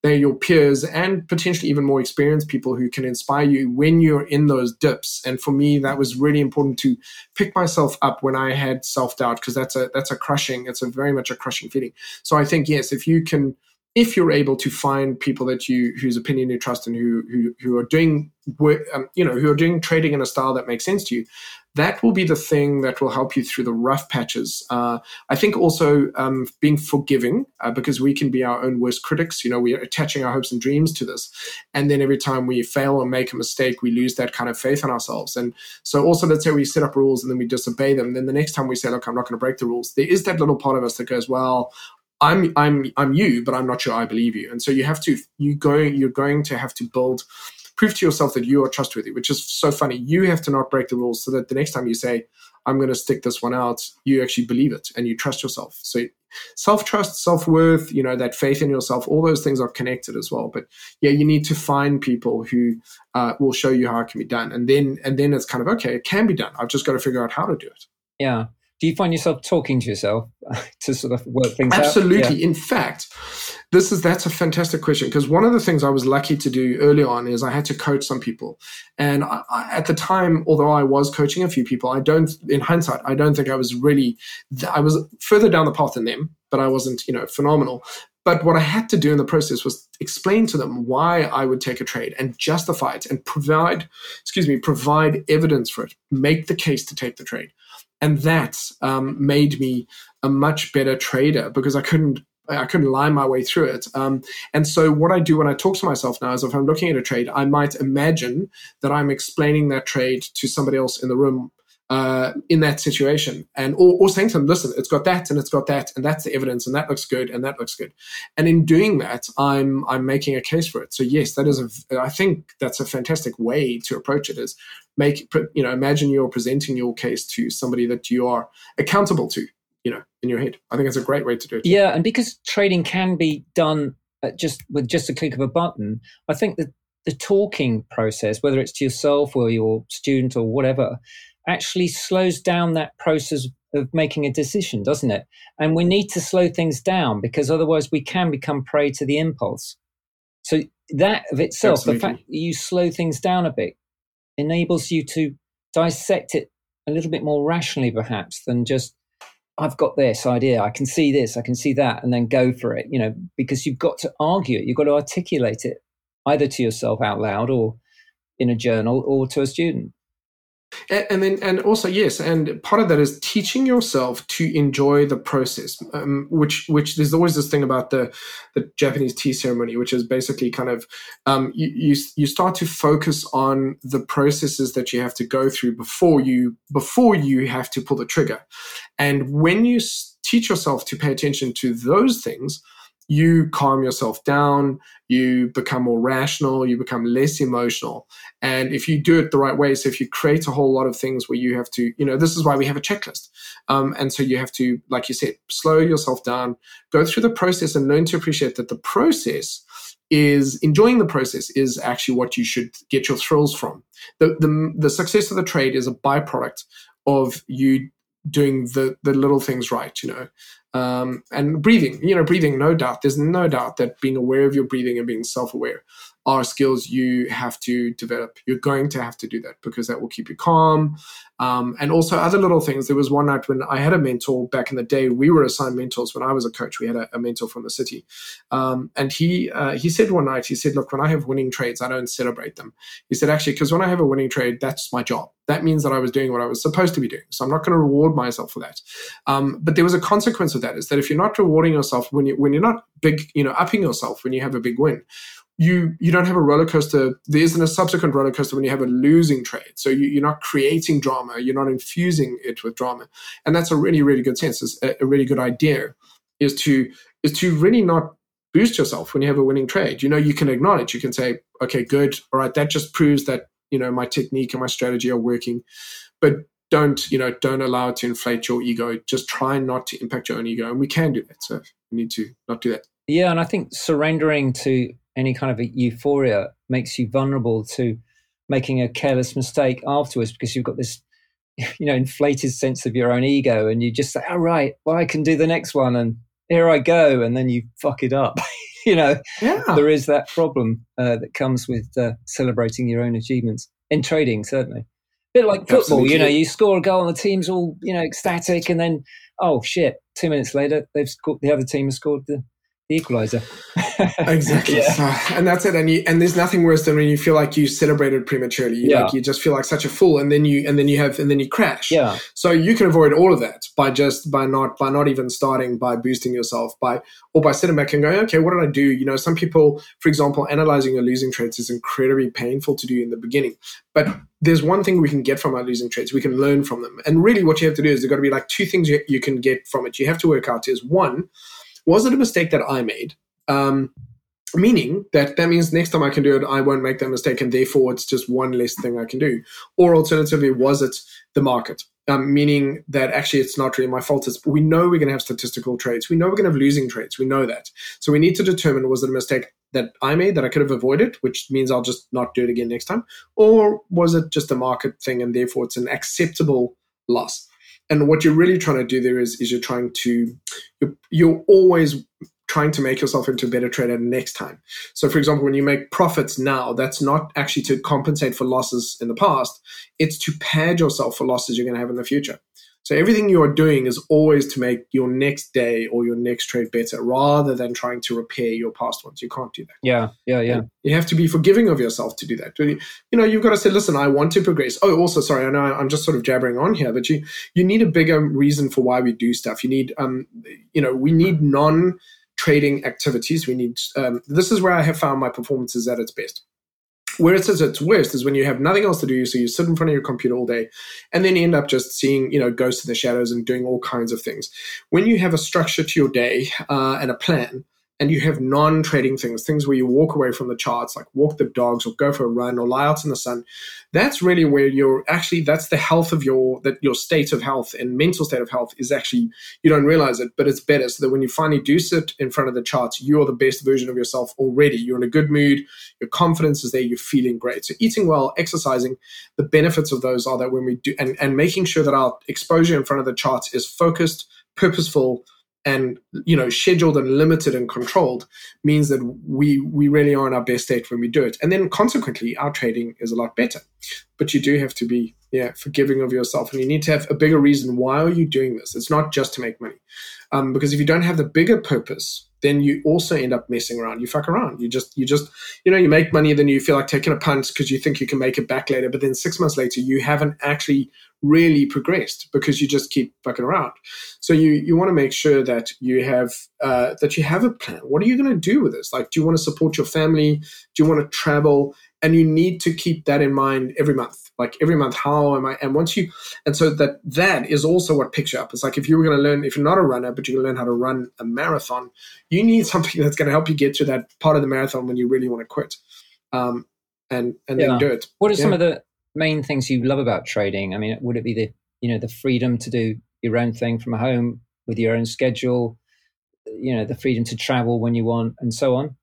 they're your peers and potentially even more experienced people who can inspire you when you're in those dips. And for me, that was really important to pick myself up when I had self-doubt, because that's a that's a crushing, it's a very much a crushing feeling. So I think, yes, if you can, if you're able to find people that you whose opinion you trust and who who who are doing work, um, you know, who are doing trading in a style that makes sense to you, that will be the thing that will help you through the rough patches. Uh, I think also um, being forgiving, uh, because we can be our own worst critics. You know, we are attaching our hopes and dreams to this. And then every time we fail or make a mistake, we lose that kind of faith in ourselves. And so also, let's say we set up rules and then we disobey them. Then the next time we say, look, I'm not going to break the rules, there is that little part of us that goes, well, I'm I'm I'm you, but I'm not sure I believe you. And so you have to you go you're going to have to build prove to yourself that you are trustworthy, which is so funny. You have to not break the rules so that the next time you say, I'm going to stick this one out, you actually believe it and you trust yourself. So self-trust, self-worth, you know, that faith in yourself, all those things are connected as well. But yeah, you need to find people who uh, will show you how it can be done. And then and then it's kind of, okay, it can be done. I've just got to figure out how to do it. Yeah. Do you find yourself talking to yourself to sort of work things Absolutely. out? Absolutely. Yeah. In fact, this is that's a fantastic question, because one of the things I was lucky to do early on is I had to coach some people. And I, I, at the time, although I was coaching a few people, I don't, in hindsight, I don't think I was really, I was further down the path than them, but I wasn't, you know, phenomenal. But what I had to do in the process was explain to them why I would take a trade and justify it and provide, excuse me, provide evidence for it, make the case to take the trade. And that um, made me a much better trader, because I couldn't I couldn't lie my way through it. Um, and so what I do when I talk to myself now is, if I'm looking at a trade, I might imagine that I'm explaining that trade to somebody else in the room uh, in that situation, and or, or saying to them, listen, it's got that and it's got that, and that's the evidence, and that looks good and that looks good. And in doing that, I'm I'm making a case for it. So yes, that is a I think that's a fantastic way to approach it. Is make you know imagine you're presenting your case to somebody that you are accountable to, you know, in your head. I think it's a great way to do it. Yeah, and because trading can be done at just with just a click of a button, I think that the talking process, whether it's to yourself or your student or whatever, actually slows down that process of making a decision, doesn't it? And we need to slow things down, because otherwise we can become prey to the impulse. So that of itself, Absolutely. The fact that you slow things down a bit, enables you to dissect it a little bit more rationally, perhaps, than just, I've got this idea, I can see this, I can see that, and then go for it, you know, because you've got to argue it, you've got to articulate it, either to yourself out loud or in a journal or to a student. And, and then, and also, yes, and part of that is teaching yourself to enjoy the process, um, which, which there's always this thing about the, the Japanese tea ceremony, which is basically kind of, um, you, you, you start to focus on the processes that you have to go through before you, before you have to pull the trigger. And when you teach yourself to pay attention to those things, you calm yourself down, you become more rational, you become less emotional. And if you do it the right way, so if you create a whole lot of things where you have to, you know, this is why we have a checklist. Um, and so you have to, like you said, slow yourself down, go through the process and learn to appreciate that the process is, enjoying the process is actually what you should get your thrills from. The, the, the success of the trade is a byproduct of you doing the, the little things right, you know. Um, and breathing, you know, breathing, no doubt. There's no doubt that being aware of your breathing and being self-aware are skills you have to develop. You're going to have to do that, because that will keep you calm. Um, and also other little things. There was one night when I had a mentor back in the day. We were assigned mentors when I was a coach. We had a, a mentor from the city. Um, and he uh, he said one night, he said, look, when I have winning trades, I don't celebrate them. He said, actually, because when I have a winning trade, that's my job. That means that I was doing what I was supposed to be doing. So I'm not going to reward myself for that. Um, but there was a consequence of that, is that if you're not rewarding yourself, when, you, when you're not big, you know, upping yourself when you have a big win, you you don't have a roller coaster. There isn't a subsequent roller coaster when you have a losing trade. So you, you're not creating drama. You're not infusing it with drama. And that's a really, really good sense. It's a, a really good idea is to is to really not boost yourself when you have a winning trade. You know, you can acknowledge. You can say, okay, good. All right, that just proves that, you know, my technique and my strategy are working. But don't, you know, don't allow it to inflate your ego. Just try not to impact your own ego. And we can do that. So we need to not do that. Yeah, and I think surrendering to any kind of a euphoria makes you vulnerable to making a careless mistake afterwards, because you've got this, you know, inflated sense of your own ego, and you just say, oh, right, well, I can do the next one, and here I go, and then you fuck it up. you know, Yeah. there is that problem uh, that comes with uh, celebrating your own achievements in trading, certainly. A bit like football, Absolutely. you know, you score a goal and the team's all, you know, ecstatic, and then, oh shit, two minutes later, they've scored, the other team has scored the, the equalizer. Exactly. Yeah. So, and that's it. And you, and there's nothing worse than when you feel like you celebrated prematurely. You, Yeah. Like you just feel like such a fool, and then you and then you have and then you crash. Yeah. So you can avoid all of that by just by not by not even starting, by boosting yourself, by or by sitting back and going, okay, what did I do? You know, some people, for example, analyzing your losing trades is incredibly painful to do in the beginning. But there's one thing we can get from our losing trades. We can learn from them. And really what you have to do is there's got to be like two things you, you can get from it. You have to work out is one, was it a mistake that I made? Um, Meaning that that means next time I can do it, I won't make that mistake, and therefore it's just one less thing I can do. Or alternatively, was it the market? Um, meaning that actually it's not really my fault. It's, we know we're going to have statistical trades. We know we're going to have losing trades. We know that. So we need to determine, was it a mistake that I made that I could have avoided, which means I'll just not do it again next time? Or was it just a market thing and therefore it's an acceptable loss? And what you're really trying to do there is, is you're trying to, you're, you're always trying to make yourself into a better trader next time. So for example, when you make profits now, that's not actually to compensate for losses in the past. It's to pad yourself for losses you're going to have in the future. So everything you are doing is always to make your next day or your next trade better rather than trying to repair your past ones. You can't do that. Yeah, yeah, yeah. And you have to be forgiving of yourself to do that. You know, you've got to say, listen, I want to progress. Oh, also, sorry, I know I'm just sort of jabbering on here, but you you need a bigger reason for why we do stuff. You need, um, you know, we need non- trading activities. We need, um, this is where I have found my performance is at its best. Where it says its worst is when you have nothing else to do, so you sit in front of your computer all day, and then you end up just seeing, you know, ghosts in the shadows and doing all kinds of things. When you have a structure to your day uh, and a plan, and you have non-trading things, things where you walk away from the charts, like walk the dogs or go for a run or lie out in the sun, that's really where you're actually, that's the health of your, that your state of health and mental state of health is actually, you don't realize it, but it's better. So that when you finally do sit in front of the charts, you're the best version of yourself already. You're in a good mood, your confidence is there, you're feeling great. So eating well, exercising, the benefits of those are that when we do, and, and making sure that our exposure in front of the charts is focused, purposeful, and, you know, scheduled and limited and controlled means that we we really are in our best state when we do it. And then consequently, our trading is a lot better. But you do have to be, yeah, forgiving of yourself. And you need to have a bigger reason. Why are you doing this? It's not just to make money. Um, because if you don't have the bigger purpose, then you also end up messing around. You fuck around. You just, you just, you know, you make money, then you feel like taking a punt because you think you can make it back later. But then six months later, you haven't actually really progressed because you just keep fucking around. So you you want to make sure that you have uh, that you have a plan. What are you going to do with this? Like, do you want to support your family? Do you want to travel? And you need to keep that in mind every month. Like every month, how am I? And once you, and so that that is also what picks you up. It's like if you were going to learn, if you're not a runner, but you're going to learn how to run a marathon, you need something that's going to help you get to that part of the marathon when you really want to quit, um, and and yeah. then do it. What are yeah. some of the main things you love about trading? I mean, would it be the, you know, the freedom to do your own thing from home with your own schedule, you know, the freedom to travel when you want, and so on?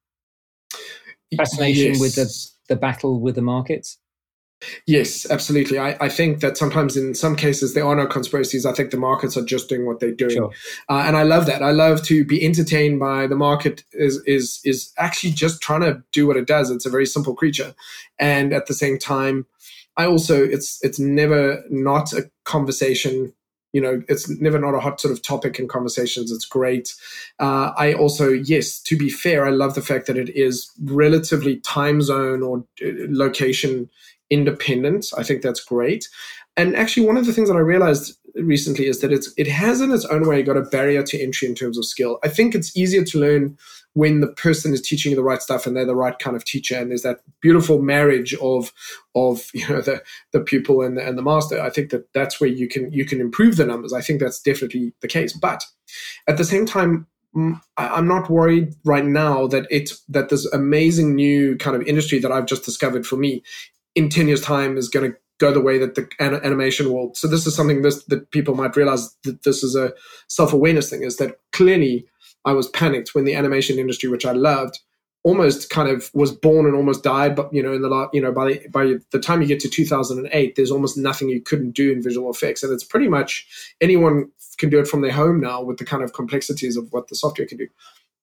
Fascination yes. with the, the battle with the markets? Yes, absolutely. I, I think that sometimes in some cases there are no conspiracies. I think the markets are just doing what they're doing. Sure. Uh, and I love that. I love to be entertained by the market is is is actually just trying to do what it does. It's a very simple creature. And at the same time, I also, it's it's never not a conversation. You know, it's never not a hot sort of topic in conversations. It's great. Uh, I also, yes, to be fair, I love the fact that it is relatively time zone or location independent. I think that's great. And actually, one of the things that I realized recently is that it's it has in its own way got a barrier to entry in terms of skill. I think it's easier to learn when the person is teaching you the right stuff and they're the right kind of teacher, and there's that beautiful marriage of of you know the the pupil and the, and the master. I think that that's where you can you can improve the numbers. I think that's definitely the case. But at the same time, I'm not worried right now that it that this amazing new kind of industry that I've just discovered for me in ten years' time is going to go the way that the animation world. So this is something this, that people might realize that this is a self-awareness thing, is that clearly I was panicked when the animation industry, which I loved, almost kind of was born and almost died. But, you know, in the last, you know, by the, by the time you get to two thousand eight, there's almost nothing you couldn't do in visual effects. And it's pretty much anyone can do it from their home now with the kind of complexities of what the software can do.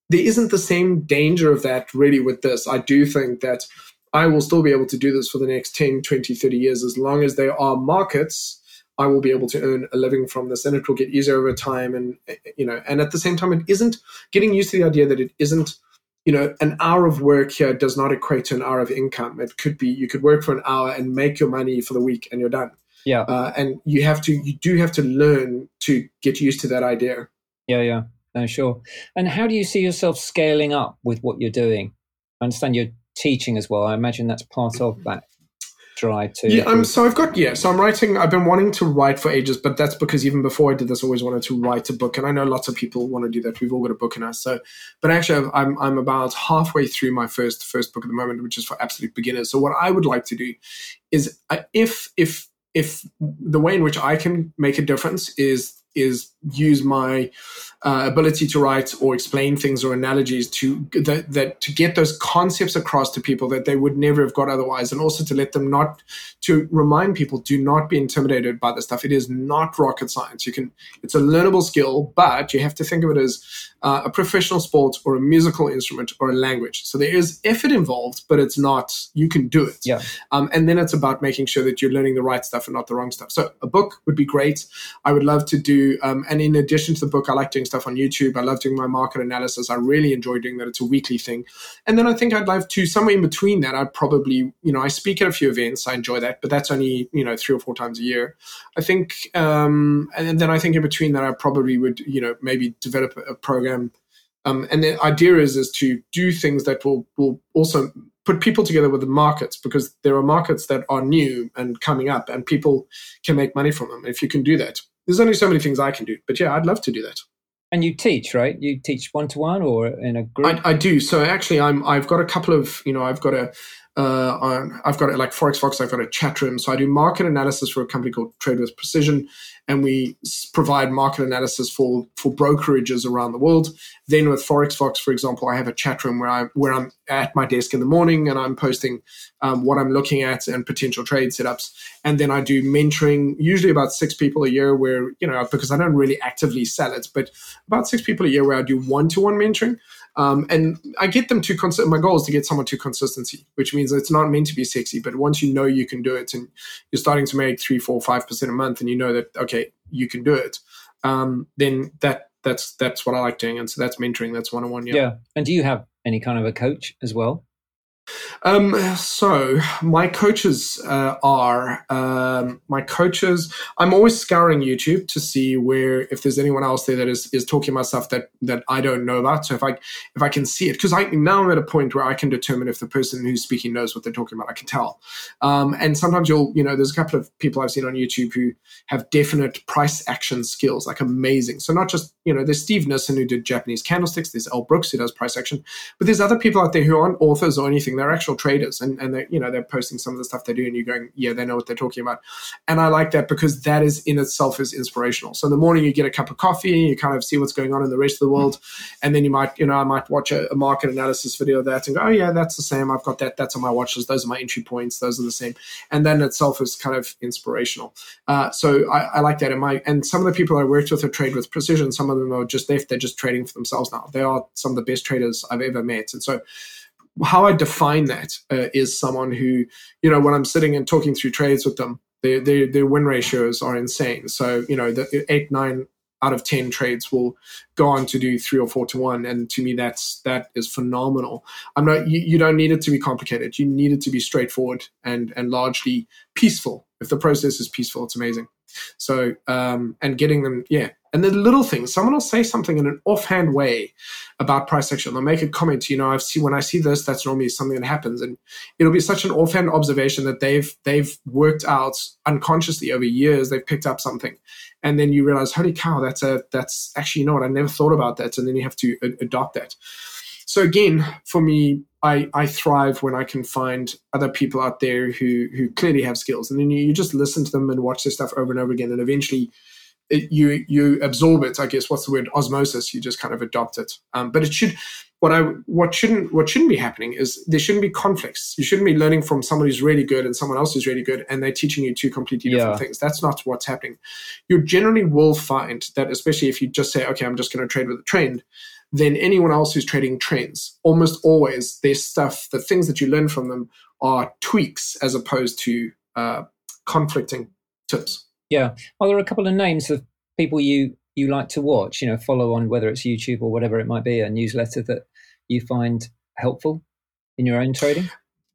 there isn't the same danger of that really with this. I do think that I will still be able to do this for the next ten, twenty, thirty years. As long as there are markets, I will be able to earn a living from this, and it will get easier over time. And, you know, and at the same time, it isn't getting used to the idea that it isn't, you know, an hour of work here does not equate to an hour of income. It could be, you could work for an hour and make your money for the week and you're done. Yeah. Uh, and you have to, you do have to learn to get used to that idea. Yeah, yeah. No, sure. And how do you see yourself scaling up with what you're doing? I understand you're teaching as well. I imagine that's part of that drive too. Yeah, I'm, so I've got, yeah, so I'm writing, I've been wanting to write for ages, but that's because even before I did this, I always wanted to write a book. And I know lots of people want to do that. We've all got a book in us. So, but actually I'm, I'm about halfway through my first, first book at the moment, which is for absolute beginners. So what I would like to do is uh, if, if, if the way in which I can make a difference is, is use my uh, ability to write or explain things or analogies to that, that to get those concepts across to people that they would never have got otherwise, and also to let them not to remind people, do not be intimidated by this stuff. It is not rocket science. You can, it's a learnable skill, but you have to think of it as uh, a professional sport or a musical instrument or a language. So there is effort involved, but it's not, you can do it. Yeah. Um, and then it's about making sure that you're learning the right stuff and not the wrong stuff. So a book would be great. I would love to do, um, and in addition to the book, I like doing stuff on YouTube. I love doing my market analysis. I really enjoy doing that. It's a weekly thing. And then I think I'd love to, somewhere in between that, I'd probably, you know, I speak at a few events. I enjoy that, but that's only, you know, three or four times a year. I think, um, and then I think in between that, I probably would, you know, maybe develop a, a program. Um, and the idea is, is to do things that will, will also put people together with the markets, because there are markets that are new and coming up and people can make money from them. If you can do that, there's only so many things I can do, but yeah, I'd love to do that. And you teach, right? You teach one-to-one or in a group? I, I do. So actually I'm, I've got a couple of, you know, I've got a, uh, I've got a, like Forex Fox, I've got a chat room. So I do market analysis for a company called Trade with Precision, and we provide market analysis for, for brokerages around the world. Then with Forex Fox, for example, I have a chat room where I where I'm at my desk in the morning and I'm posting um, what I'm looking at and potential trade setups. And then I do mentoring, usually about six people a year, where, you know, because I don't really actively sell it, but about six people a year where I do one-to-one mentoring. Um, and I get them to, cons- my goal is to get someone to consistency, which means it's not meant to be sexy, but once you know you can do it and you're starting to make three, four, five percent a month, and you know that, okay, you can do it, um, then that that's that's what I like doing. And so that's mentoring, that's one-on-one. Yeah. Yeah. And do you have any kind of a coach as well? Um, so my coaches uh, are um, my coaches. I'm always scouring YouTube to see where, if there's anyone else there that is is talking about stuff that that I don't know about. So if I if I can see it, because I now I'm at a point where I can determine if the person who's speaking knows what they're talking about. I can tell. Um, and sometimes you'll, you know, there's a couple of people I've seen on YouTube who have definite price action skills, like amazing. So not just, you know, there's Steve Nissen who did Japanese candlesticks. There's Al Brooks who does price action, but there's other people out there who aren't authors or anything. They're actual traders, and, and they, you know, they're posting some of the stuff they do, and you're going, yeah, they know what they're talking about. And I like that, because that is in itself is inspirational. So in the morning you get a cup of coffee, you kind of see what's going on in the rest of the world, and then you might, you know, I might watch a, a market analysis video of that and go, oh yeah, that's the same. I've got that. That's on my watch list. Those are my entry points. Those are the same. And then itself is kind of inspirational. Uh, so I, I like that. And my and some of the people I worked with at Trade with Precision, some of them are just left. They're just trading for themselves now. They are some of the best traders I've ever met. And so how I define that uh, is someone who, you know, when I'm sitting and talking through trades with them, their their, their win ratios are insane. So, you know, the eight, nine out of ten trades will go on to do three or four to one. And to me, that's, that is phenomenal. I'm not, you, you don't need it to be complicated. You need it to be straightforward and, and largely peaceful. If the process is peaceful, it's amazing. So, um, and getting them, yeah. And the little things, someone will say something in an offhand way about price action. They'll make a comment, you know, I've seen, when I see this, that's normally something that happens. And it'll be such an offhand observation that they've, they've worked out unconsciously over years. They've picked up something. And then you realize, holy cow, that's a, that's actually, you know what, I never thought about that. And then you have to a- adopt that. So again, for me, I, I thrive when I can find other people out there who, who clearly have skills. And then you, you just listen to them and watch their stuff over and over again. And eventually it, you you absorb it, I guess. What's the word? Osmosis. You just kind of adopt it. Um, but it should, what I what shouldn't what shouldn't be happening is there shouldn't be conflicts. You shouldn't be learning from someone who's really good and someone else who's really good, and they're teaching you two completely different yeah. things. That's not what's happening. You generally will find that, especially if you just say, okay, I'm just going to trade with a trend, than anyone else who's trading trends. Almost always, their stuff, the things that you learn from them are tweaks as opposed to uh, conflicting tips. Yeah. Are there a couple of names of people you, you like to watch, you know, follow on, whether it's YouTube or whatever it might be, a newsletter that you find helpful in your own trading?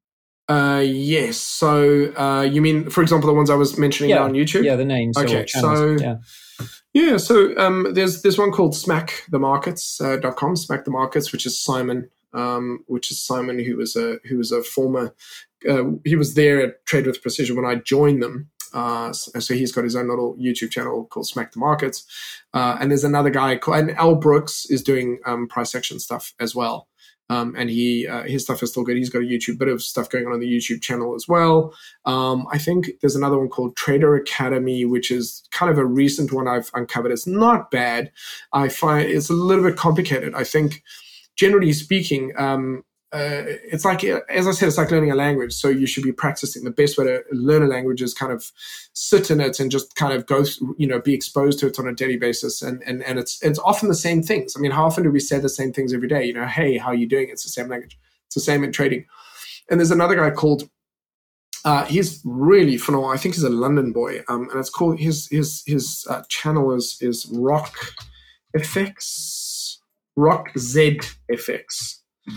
Uh, yes. So uh, you mean, for example, the ones I was mentioning yeah. on YouTube? Yeah, the names. Okay, so yeah. yeah, so um, there's there's one called smack the markets dot com, uh, Smack the Markets, which is Simon, um, which is Simon, who was a who was a former, uh, he was there at Trade with Precision when I joined them. Uh, so, so he's got his own little YouTube channel called Smack the Markets, uh, and there's another guy called and Al Brooks is doing um, price action stuff as well. Um, and he uh, his stuff is still good. He's got a YouTube bit of stuff going on on the YouTube channel as well. Um, I think there's another one called Trader Academy, which is kind of a recent one I've uncovered. It's not bad. I find it's a little bit complicated. I think, generally speaking, um, uh, it's like, as I said, it's like learning a language. So you should be practicing. The best way to learn a language is kind of sit in it and just kind of go, you know, be exposed to it on a daily basis. And and and it's it's often the same things. I mean, how often do we say the same things every day? You know, hey, how are you doing? It's the same language. It's the same in trading. And there's another guy called, uh, he's really phenomenal. I think he's a London boy. Um, and it's called, his his his uh, channel is is Rock F X, Rock Z F X.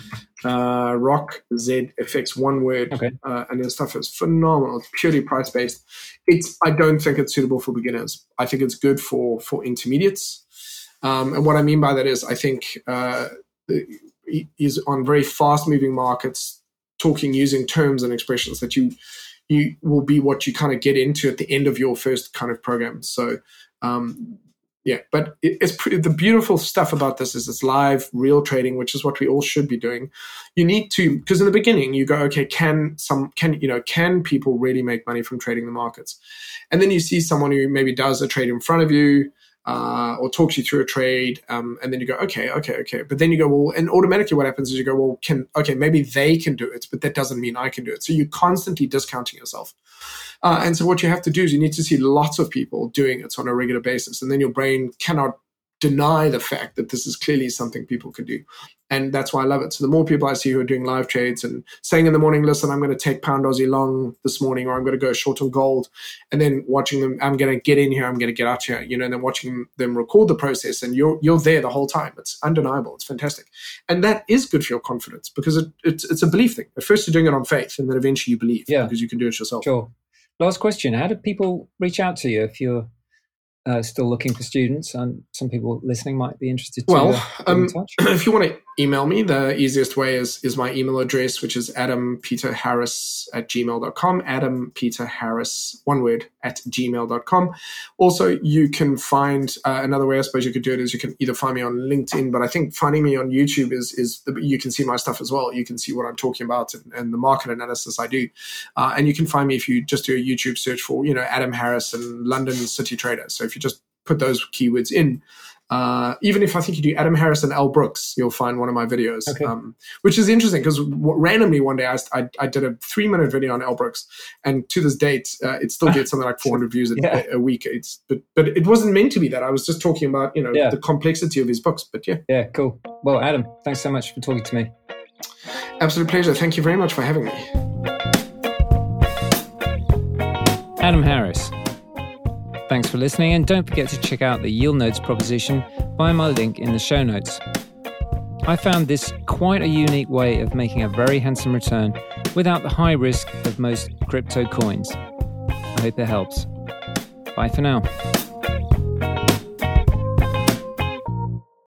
Uh, Rock Z F X, one word, okay. uh, and his stuff is phenomenal. It's purely price based. It's I don't think it's suitable for beginners. I think it's good for for intermediates. Um, and what I mean by that is, I think uh, he's on very fast moving markets, talking using terms and expressions that you you will be what you kind of get into at the end of your first kind of program. So. Um, Yeah, but it's pretty, the beautiful stuff about this is it's live, real trading, which is what we all should be doing. You need to, because in the beginning you go, okay, can some, can you know, can people really make money from trading the markets? And then you see someone who maybe does a trade in front of you, uh, or talks you through a trade, um, and then you go, okay, okay, okay. But then you go, well, and automatically what happens is you go, well, can okay, maybe they can do it, but that doesn't mean I can do it. So you're constantly discounting yourself. Uh, and so what you have to do is you need to see lots of people doing it on a regular basis. And then your brain cannot deny the fact that this is clearly something people can do. And that's why I love it. So the more people I see who are doing live trades and saying in the morning, listen, I'm going to take pound Aussie long this morning, or I'm going to go short on gold, and then watching them, I'm going to get in here, I'm going to get out here, you know, and then watching them record the process, and you're you're there the whole time. It's undeniable. It's fantastic. And that is good for your confidence, because it, it's, it's a belief thing. At first you're doing it on faith, and then eventually you believe, yeah. because you can do it yourself. Sure. Last question. How do people reach out to you if you're uh, still looking for students? And some people listening might be interested to well, uh, get um, in touch. If you want to email me, the easiest way is is my email address, which is adam peter harris at gmail dot com, adam peter harris, one word, at gmail dot com. Also, you can find uh, another way I suppose you could do it is you can either find me on LinkedIn, but I think finding me on YouTube is, is the, you can see my stuff as well. You can see what I'm talking about and, and the market analysis I do. Uh, and you can find me if you just do a YouTube search for, you know, Adam Harris and London City Trader. So if you just put those keywords in, Uh, even if I think you do Adam Harris and Al Brooks, you'll find one of my videos, okay. um, which is interesting because w- randomly one day I, I, I did a three minute video on Al Brooks, and to this date, uh, it still gets something like four hundred views a, yeah. a, a week. It's but but it wasn't meant to be that. I was just talking about you know yeah. the complexity of his books. But yeah, yeah, cool. Well, Adam, thanks so much for talking to me. Absolute pleasure. Thank you very much for having me. Adam Harris. Thanks for listening, and don't forget to check out the Yield Notes proposition via my link in the show notes. I found this quite a unique way of making a very handsome return without the high risk of most crypto coins. I hope it helps. Bye for now.